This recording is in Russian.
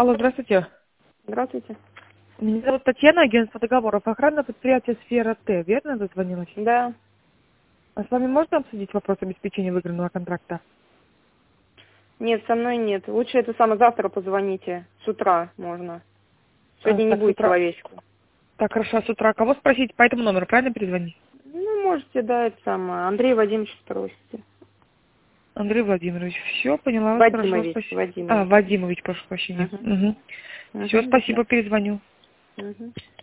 Алло, здравствуйте. Здравствуйте. Меня зовут Татьяна, агентство договоров. Охранное предприятие «Сфера Т». Верно дозвонилась? Да. А с вами можно обсудить вопрос обеспечения выигранного контракта? Нет, со мной нет. Лучше это самое завтра позвоните. С утра можно. Сегодня не Так, с будет утра. человечку. Так, хорошо, с утра. Кого спросить? По этому номеру, правильно перезвонить? Ну, можете, да, это самое. Андрей Вадимович спросите. Андрей Владимирович. Все, поняла вас, хорошо, Вадимович, спасибо. Вадимович. Вадимович, прошу прощения. Угу. Угу. Все, Угу, до спасибо, перезвоню. свидания. Угу.